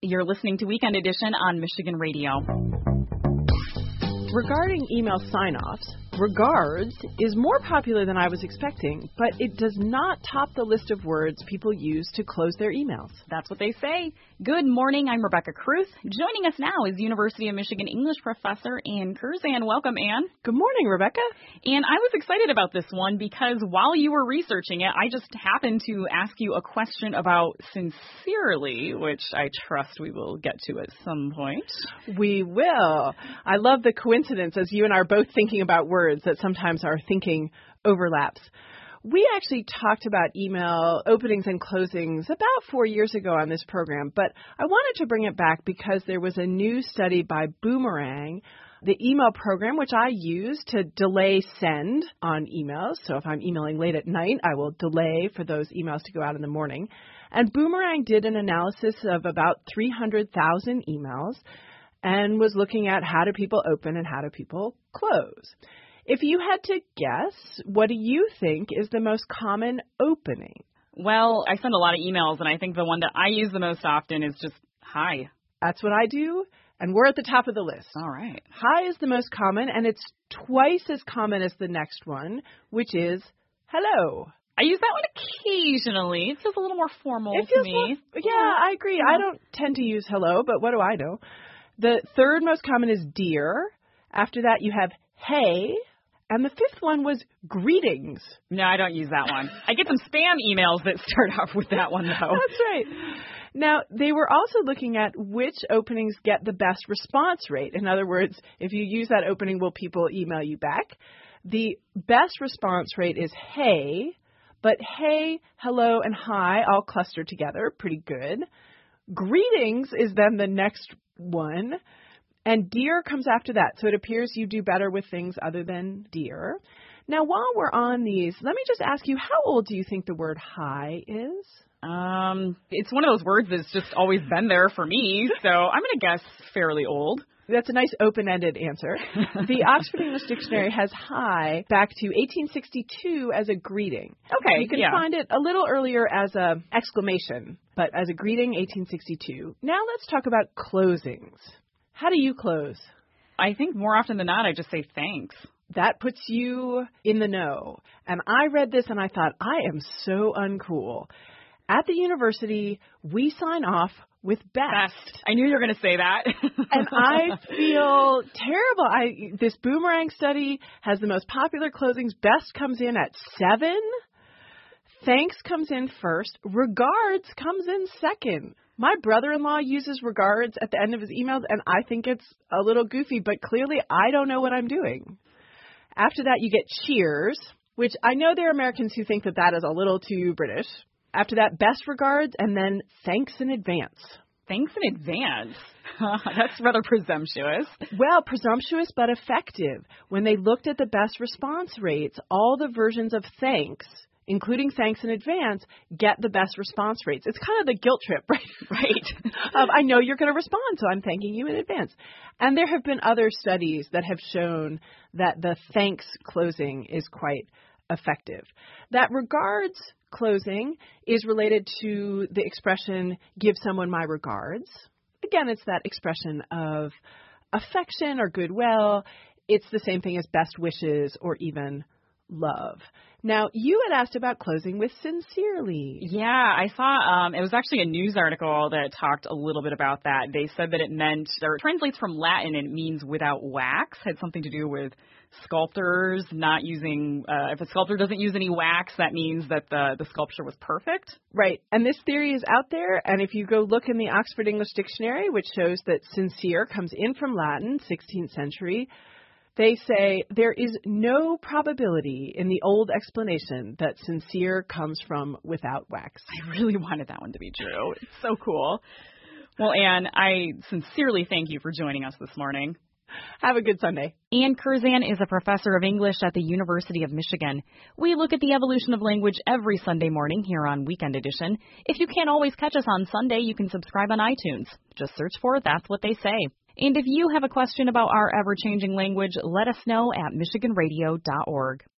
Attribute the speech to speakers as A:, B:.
A: You're listening to Weekend Edition on Michigan Radio.
B: Regarding email sign-offs, regards is more popular than I was expecting, but it does not top the list of words people use to close their emails.
A: That's what they say. Good morning, I'm Rebecca Kruth. Joining us now is University of Michigan English professor Ann Curzan. Welcome, Ann.
B: Good morning, Rebecca.
A: And I was excited about this one because while you were researching it, I just happened to ask you a question about sincerely, which I trust we will get to at some point.
B: We will. I love the coincidence as you and I are both thinking about words that sometimes our thinking overlaps. We actually talked about email openings and closings about 4 years ago on this program, but I wanted to bring it back because there was a new study by Boomerang, the email program, which I use to delay send on emails. So if I'm emailing late at night, I will delay for those emails to go out in the morning. And Boomerang did an analysis of about 300,000 emails and was looking at how do people open and how do people close. If you had to guess, what do you think is the most common opening?
A: Well, I send a lot of emails, and I think the one that I use the most often is just hi.
B: That's what I do, and we're at the top of the list.
A: All right.
B: Hi is the most common, and it's twice as common as the next one, which is hello.
A: I use that one occasionally. It feels a little more formal to me.
B: I agree. I don't tend to use hello, but what do I know? The third most common is dear. After that, you have hey. And the fifth one was greetings.
A: No, I don't use that one. I get some spam emails that start off with that one, though.
B: That's right. Now, they were also looking at which openings get the best response rate. In other words, if you use that opening, will people email you back? The best response rate is hey, but hey, hello, and hi all cluster together. Pretty good. Greetings is then the next one. And dear comes after that. So it appears you do better with things other than dear. Now, while we're on these, let me just ask you, how old do you think the word hi is?
A: It's one of those words that's just always been there for me. So I'm going to guess fairly old.
B: That's a nice open-ended answer. The Oxford English Dictionary has hi back to 1862 as a greeting.
A: Okay,
B: you can find it a little earlier as a exclamation, but as a greeting, 1862. Now let's talk about closings. How do you close?
A: I think more often than not, I just say thanks.
B: That puts you in the know. And I read this and I thought, I am so uncool. At the university, we sign off with best.
A: I knew you were going to say that.
B: And I feel terrible. This Boomerang study has the most popular closings. Best comes in at 7. Thanks comes in first. Regards comes in second. My brother-in-law uses regards at the end of his emails, and I think it's a little goofy, but clearly I don't know what I'm doing. After that, you get cheers, which I know there are Americans who think that that is a little too British. After that, best regards, and then thanks in advance.
A: Thanks in advance? That's rather presumptuous.
B: Well, presumptuous but effective. When they looked at the best response rates, all the versions of thanks, including thanks in advance, get the best response rates. It's kind of the guilt trip, right?
A: Right.
B: I know you're going to respond, so I'm thanking you in advance. And there have been other studies that have shown that the thanks closing is quite effective. That regards closing is related to the expression, give someone my regards. Again, it's that expression of affection or goodwill. It's the same thing as best wishes or even love. Now, you had asked about closing with sincerely.
A: Yeah, I saw it was actually a news article that talked a little bit about that. They said that it meant, or it translates from Latin and it means without wax. It had something to do with sculptors not using, if a sculptor doesn't use any wax, that means that the sculpture was perfect.
B: Right. And this theory is out there. And if you go look in the Oxford English Dictionary, which shows that sincere comes in from Latin, 16th century, they say there is no probability in the old explanation that sincere comes from without wax.
A: I really wanted that one to be true. It's so cool. Well, Ann, I sincerely thank you for joining us this morning.
B: Have a good Sunday.
A: Ann Curzan is a professor of English at the University of Michigan. We look at the evolution of language every Sunday morning here on Weekend Edition. If you can't always catch us on Sunday, you can subscribe on iTunes. Just search for That's What They Say. And if you have a question about our ever-changing language, let us know at michiganradio.org.